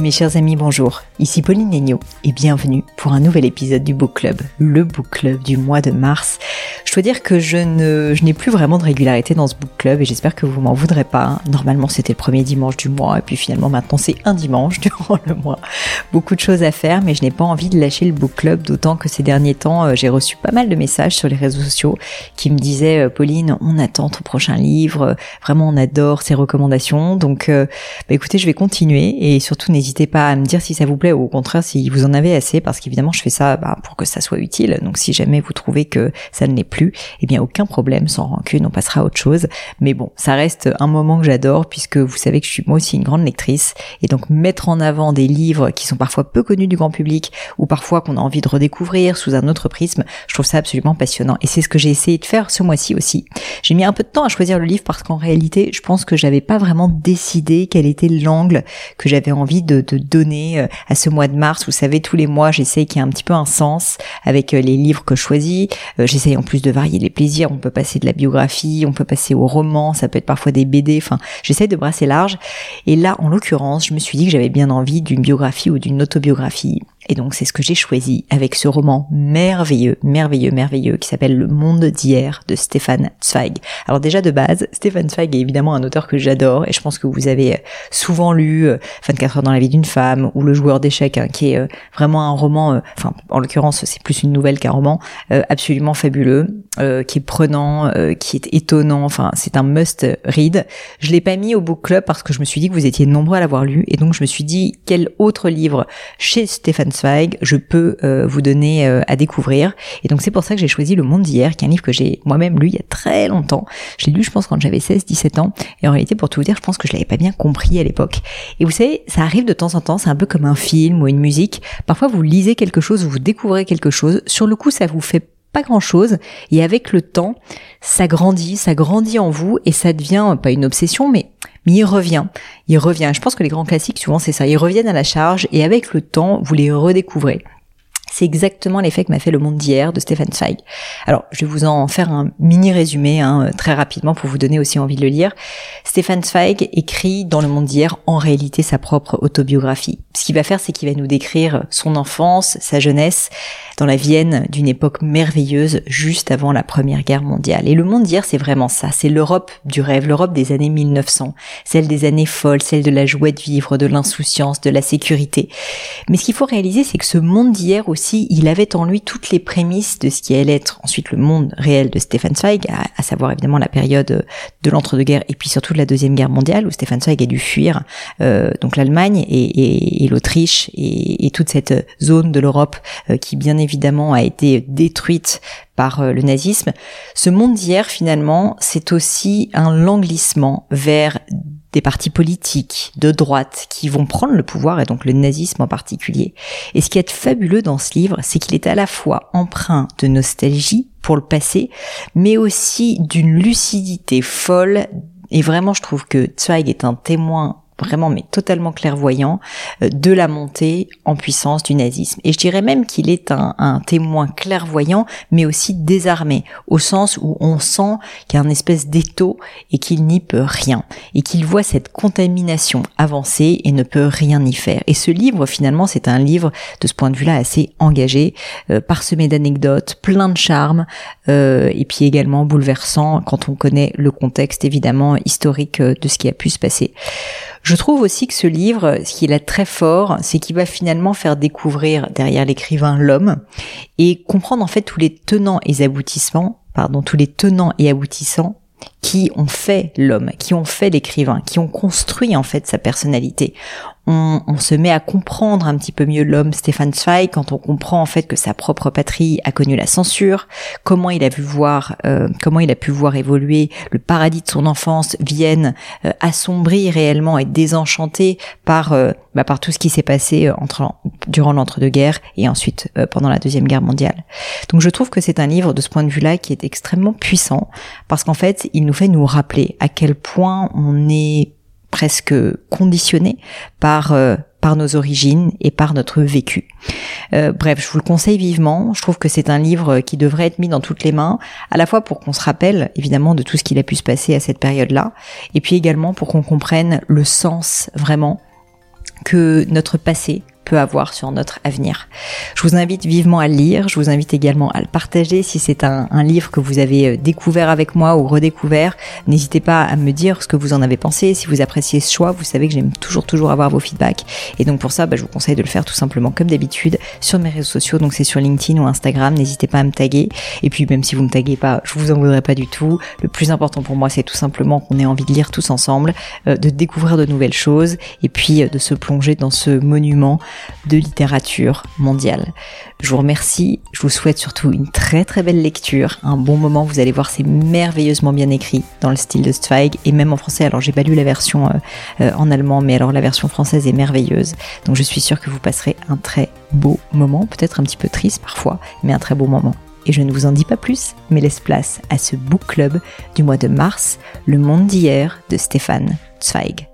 Mes chers amis, bonjour. Ici Pauline Legnaud et bienvenue pour un nouvel épisode du Book Club, le Book Club du mois de mars. Je dois dire que je n'ai plus vraiment de régularité dans ce Book Club et j'espère que vous m'en voudrez pas. Normalement, c'était le premier dimanche du mois et puis finalement maintenant c'est un dimanche durant le mois. Beaucoup de choses à faire, mais je n'ai pas envie de lâcher le Book Club, d'autant que ces derniers temps, j'ai reçu pas mal de messages sur les réseaux sociaux qui me disaient « Pauline, on attend ton prochain livre, vraiment on adore ces recommandations. » Donc écoutez, je vais continuer et surtout n'hésitez pas à me dire si ça vous plaît ou au contraire si vous en avez assez, parce qu'évidemment je fais ça pour que ça soit utile. Donc si jamais vous trouvez que ça ne l'est plus, eh bien aucun problème, sans rancune, on passera à autre chose. Mais bon, ça reste un moment que j'adore puisque vous savez que je suis moi aussi une grande lectrice et donc mettre en avant des livres qui sont parfois peu connus du grand public ou parfois qu'on a envie de redécouvrir sous un autre prisme, je trouve ça absolument passionnant et c'est ce que j'ai essayé de faire ce mois-ci aussi. J'ai mis un peu de temps à choisir le livre parce qu'en réalité, je pense que j'avais pas vraiment décidé quel était l'angle que j'avais envie de donner à ce mois de mars. Vous savez, tous les mois, j'essaye qu'il y ait un petit peu un sens avec les livres que je choisis. J'essaye en plus de varier les plaisirs. On peut passer de la biographie, on peut passer au roman, ça peut être parfois des BD. Enfin, j'essaye de brasser large. Et là, en l'occurrence, je me suis dit que j'avais bien envie d'une biographie ou d'une autobiographie. Et donc, c'est ce que j'ai choisi avec ce roman merveilleux qui s'appelle Le Monde d'hier de Stefan Zweig. Alors déjà, de base, Stefan Zweig est évidemment un auteur que j'adore et je pense que vous avez souvent lu 24 heures dans la vie d'une femme ou Le Joueur d'échecs, qui est vraiment un roman, en l'occurrence, c'est plus une nouvelle qu'un roman, absolument fabuleux, qui est prenant, qui est étonnant, c'est un must read. Je l'ai pas mis au book club parce que je me suis dit que vous étiez nombreux à l'avoir lu et donc je me suis dit quel autre livre chez Stefan Zweig je peux vous donner à découvrir. Et donc c'est pour ça que j'ai choisi Le Monde d'hier, qui est un livre que j'ai moi-même lu il y a très longtemps. Je l'ai lu je pense quand j'avais 16-17 ans et en réalité pour tout vous dire je pense que je l'avais pas bien compris à l'époque. Et vous savez, ça arrive de temps en temps, c'est un peu comme un film ou une musique. Parfois vous lisez quelque chose, vous découvrez quelque chose, sur le coup ça vous fait pas grand chose et avec le temps ça grandit en vous et ça devient pas une obsession mais il revient. Je pense que les grands classiques souvent c'est ça, ils reviennent à la charge et avec le temps vous les redécouvrez. C'est exactement l'effet que m'a fait Le Monde d'hier de Stefan Zweig. Alors, je vais vous en faire un mini résumé très rapidement pour vous donner aussi envie de le lire. Stefan Zweig écrit dans Le Monde d'hier en réalité sa propre autobiographie. Ce qu'il va faire, c'est qu'il va nous décrire son enfance, sa jeunesse, dans la Vienne d'une époque merveilleuse juste avant la Première Guerre mondiale. Et Le Monde d'hier, c'est vraiment ça. C'est l'Europe du rêve, l'Europe des années 1900, celle des années folles, celle de la joie de vivre, de l'insouciance, de la sécurité. Mais ce qu'il faut réaliser, c'est que ce monde d'hier aussi, il avait en lui toutes les prémices de ce qui allait être ensuite le monde réel de Stefan Zweig, à savoir évidemment la période de l'entre-deux-guerres et puis surtout de la Deuxième Guerre mondiale où Stefan Zweig a dû fuir donc l'Allemagne et l'Autriche et toute cette zone de l'Europe qui bien évidemment a été détruite par le nazisme. Ce monde d'hier finalement c'est aussi un languissement vers des partis politiques de droite qui vont prendre le pouvoir et donc le nazisme en particulier. Et ce qui est fabuleux dans ce livre, c'est qu'il est à la fois empreint de nostalgie pour le passé, mais aussi d'une lucidité folle. Et vraiment, je trouve que Zweig est un témoin vraiment mais totalement clairvoyant de la montée en puissance du nazisme. Et je dirais même qu'il est un témoin clairvoyant mais aussi désarmé, au sens où on sent qu'il y a une espèce d'étau et qu'il n'y peut rien, et qu'il voit cette contamination avancer et ne peut rien y faire. Et ce livre finalement c'est un livre de ce point de vue-là assez engagé, parsemé d'anecdotes, plein de charme, et puis également bouleversant quand on connaît le contexte évidemment historique de ce qui a pu se passer. Je trouve aussi que ce livre, ce qu'il a très fort, c'est qu'il va finalement faire découvrir derrière l'écrivain l'homme et comprendre en fait tous les tenants et aboutissants qui ont fait l'homme, qui ont fait l'écrivain, qui ont construit en fait sa personnalité. On se met à comprendre un petit peu mieux l'homme Stefan Zweig quand on comprend en fait que sa propre patrie a connu la censure, comment il a pu voir évoluer le paradis de son enfance, Vienne, assombri réellement et désenchanté par tout ce qui s'est passé durant l'entre-deux-guerres et ensuite pendant la Deuxième Guerre mondiale. Donc je trouve que c'est un livre de ce point de vue-là qui est extrêmement puissant parce qu'en fait il nous fait nous rappeler à quel point on est presque conditionné par nos origines et par notre vécu. Bref, je vous le conseille vivement. Je trouve que c'est un livre qui devrait être mis dans toutes les mains, à la fois pour qu'on se rappelle évidemment de tout ce qu'il a pu se passer à cette période-là, et puis également pour qu'on comprenne le sens vraiment que notre passé peut avoir sur notre avenir. Je vous invite vivement à le lire, je vous invite également à le partager si c'est un livre que vous avez découvert avec moi ou redécouvert. N'hésitez pas à me dire ce que vous en avez pensé, si vous appréciez ce choix, vous savez que j'aime toujours avoir vos feedbacks et donc pour ça je vous conseille de le faire tout simplement comme d'habitude sur mes réseaux sociaux, donc c'est sur LinkedIn ou Instagram, n'hésitez pas à me taguer et puis même si vous me taguez pas, je vous en voudrais pas du tout. Le plus important pour moi c'est tout simplement qu'on ait envie de lire tous ensemble, de découvrir de nouvelles choses et puis de se plonger dans ce monument de littérature mondiale. Je vous remercie, je vous souhaite surtout une très très belle lecture, un bon moment, vous allez voir c'est merveilleusement bien écrit dans le style de Zweig et même en français, alors j'ai pas lu la version en allemand mais alors la version française est merveilleuse, donc je suis sûre que vous passerez un très beau moment, peut-être un petit peu triste parfois, mais un très beau moment. Et je ne vous en dis pas plus, mais laisse place à ce book club du mois de mars, Le monde d'hier de Stefan Zweig.